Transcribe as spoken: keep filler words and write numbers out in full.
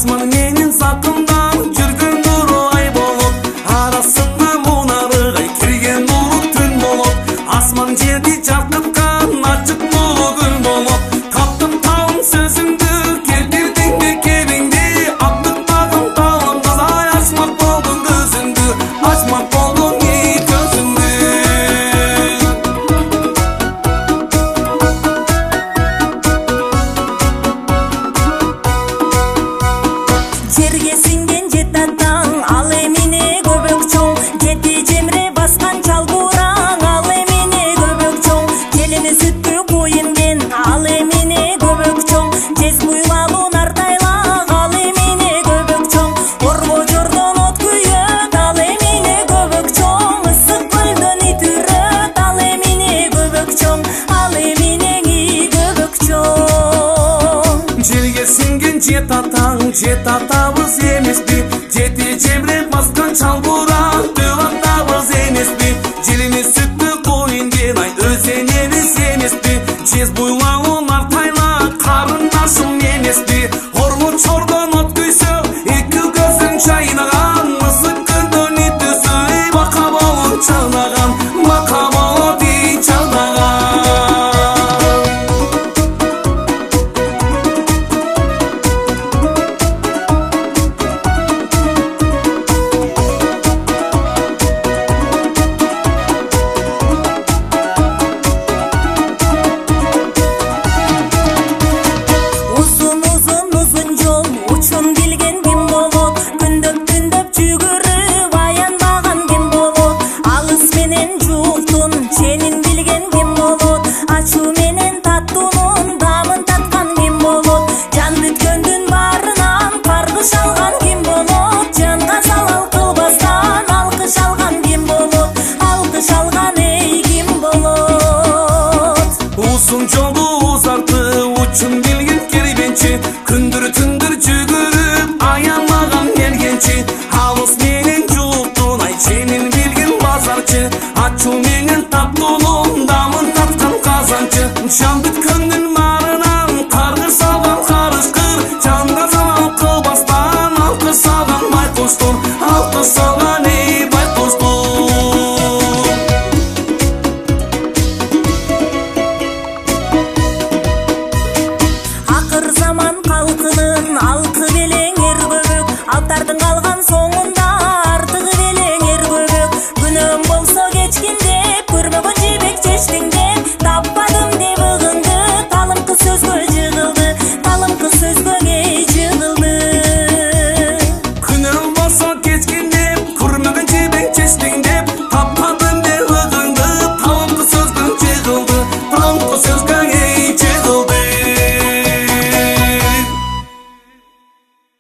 Асман менен сакындан жүргөн нуру ай болот, арасында мунарыгай кирген нуру түн болот. Асман жерди жаркыткан ачык нуру күн болот. Таптым таым сөзүңдү, келтирдиң мекебиңди, аттыктагым таым казай, ачмак болдуң көзүңдү, ачмак болдуң эй көзүңдү. Жерге сиңген жет атаң, ал эмине көбөк чоң, жети жемре баскан чалбураң, ал эмине көбөк чоң, келини сүттү куйинген, ал эмине көбөк чоң, жез буйлалуу нартайлак, ал эмине көбөк чоң, орбо жордон от күйөт, ал эмине көбөк чоң, ысык көлдөн ит үрөт, ал эмине көбөк чоң, ал эмине көбөк чоң. Жерге сиңген жет атаң, жет атабыз эмеспи, жети жемре баскан чалбурак түп атабыз эмеспи, желини сүттү куйинген ай өз энебиз эмеспи, жез буйлалуу нартайлак карындашым эмеспи, орбу чордон от күйсө эки көзүң чайнаган, ысык көлдөн ит түсү эй бака болуп чалнаган, бака болуп ий чалнаган. Uzun uzun uzun жол учун билген ким болот, күндөп түндөп жүгүрүп аянбаган ким болот, алыс менен жууктун ченин билген ким болот, ачуу менен таттуунун дамын таткан ким болот, жан бүткөндүн баарынан каргыш алган ким болот, жанга залал кылбастан алкыш алган ким болот, алкыш алган эй ким болот. Uzun жолу узарды, учун